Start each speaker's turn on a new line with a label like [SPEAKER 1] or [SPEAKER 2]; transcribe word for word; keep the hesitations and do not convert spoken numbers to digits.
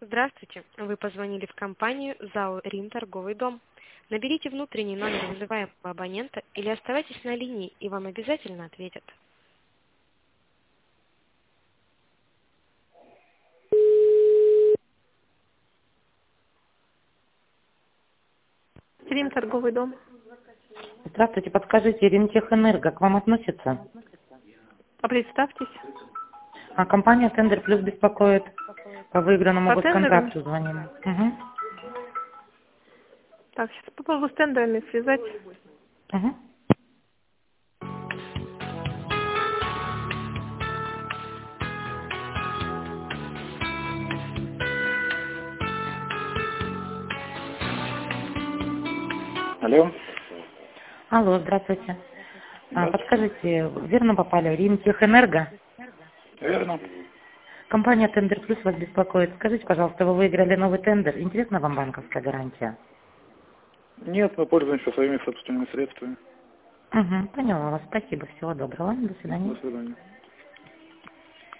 [SPEAKER 1] Здравствуйте. Вы позвонили в компанию ЗАО «Рим Торговый дом». Наберите внутренний номер вызываемого абонента или оставайтесь на линии, и вам обязательно ответят. Рим Торговый дом.
[SPEAKER 2] Здравствуйте, подскажите, Римтехэнерго к вам относится?
[SPEAKER 1] А представьтесь.
[SPEAKER 2] А компания Тендер Плюс беспокоит. По выигранному
[SPEAKER 1] По тендерам?
[SPEAKER 2] госконтракту звоним. Угу.
[SPEAKER 1] Так, сейчас попробую с тендерами связать.
[SPEAKER 2] Угу.
[SPEAKER 3] Алло.
[SPEAKER 2] Алло, здравствуйте. А,
[SPEAKER 3] Здравствуйте.
[SPEAKER 2] подскажите, верно попали? Римтехэнерго?
[SPEAKER 3] Верно.
[SPEAKER 2] Компания Тендер Плюс вас беспокоит. Скажите, пожалуйста, вы выиграли новый тендер. Интересна вам банковская гарантия?
[SPEAKER 3] Нет, мы пользуемся своими собственными средствами.
[SPEAKER 2] Угу, поняла вас. Спасибо. Всего доброго. До свидания.
[SPEAKER 3] До свидания.